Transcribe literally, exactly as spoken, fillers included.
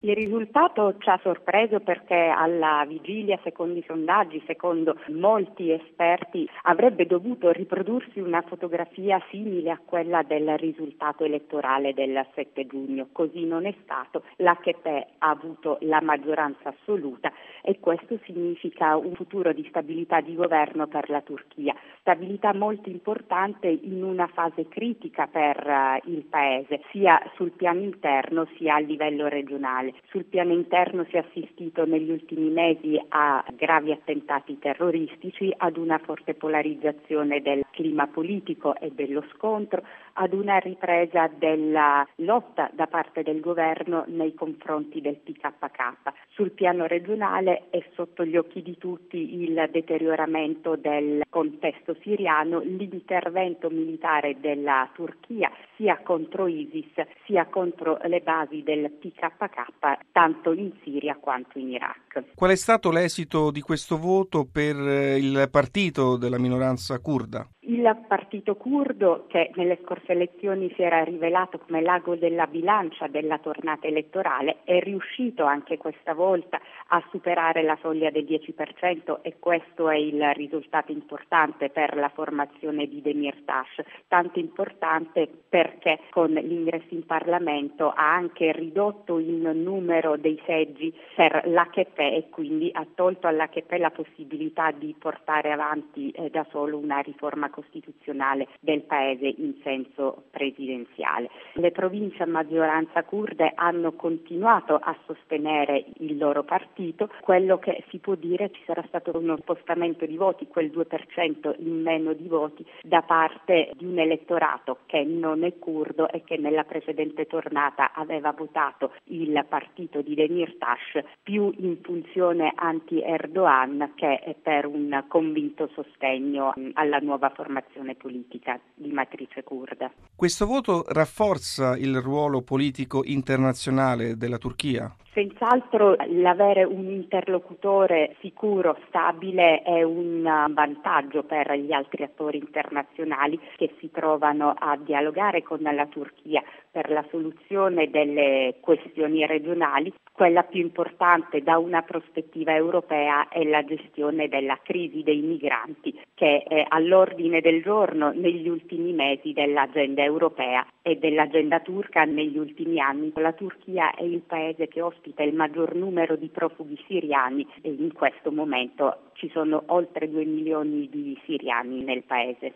Il risultato ci ha sorpreso perché alla vigilia, secondo i sondaggi, secondo molti esperti, avrebbe dovuto riprodursi una fotografia simile a quella del risultato elettorale del sette giugno. Così non è stato. L'A K P ha avuto la maggioranza assoluta e questo significa un futuro di stabilità di governo per la Turchia. Stabilità molto importante in una fase critica per uh, il Paese, sia sul piano interno sia a livello regionale. Sul piano interno si è assistito negli ultimi mesi a gravi attentati terroristici, ad una forte polarizzazione del clima politico e dello scontro, ad una ripresa della lotta da parte del governo nei confronti del P K K. Sul piano regionale è sotto gli occhi di tutti il deterioramento del contesto siriano, l'intervento militare della Turchia sia contro ISIS sia contro le basi del P K K, tanto in Siria quanto in Iraq. Qual è stato l'esito di questo voto per il partito della minoranza curda? Il partito curdo, che nelle scorse elezioni si era rivelato come l'ago della bilancia della tornata elettorale, è riuscito anche questa volta a superare la soglia del dieci per cento e questo è il risultato importante per la formazione di Demirtas, tanto importante perché con l'ingresso in Parlamento ha anche ridotto il numero dei seggi per l'A K P e quindi ha tolto all'A K P la possibilità di portare avanti eh, da solo una riforma costituzionale del paese in senso presidenziale. Le province a maggioranza curde hanno continuato a sostenere il loro partito. Quello che si può dire, ci sarà stato uno spostamento di voti, quel due per cento in meno di voti da parte di un elettorato che non è curdo e che nella precedente tornata aveva votato il partito di Demirtas più in funzione anti-Erdogan che per un convinto sostegno alla nuova formazione politica di matrice curda. Questo voto rafforza il ruolo politico internazionale della Turchia? Senz'altro l'avere un interlocutore sicuro, stabile è un vantaggio per gli altri attori internazionali che si trovano a dialogare con la Turchia per la soluzione delle questioni regionali. Quella più importante da una prospettiva europea è la gestione della crisi dei migranti, che è all'ordine del giorno negli ultimi mesi dell'agenda europea e dell'agenda turca negli ultimi anni. La Turchia è il paese che ospita il maggior numero di profughi siriani e in questo momento ci sono oltre due milioni di siriani nel paese.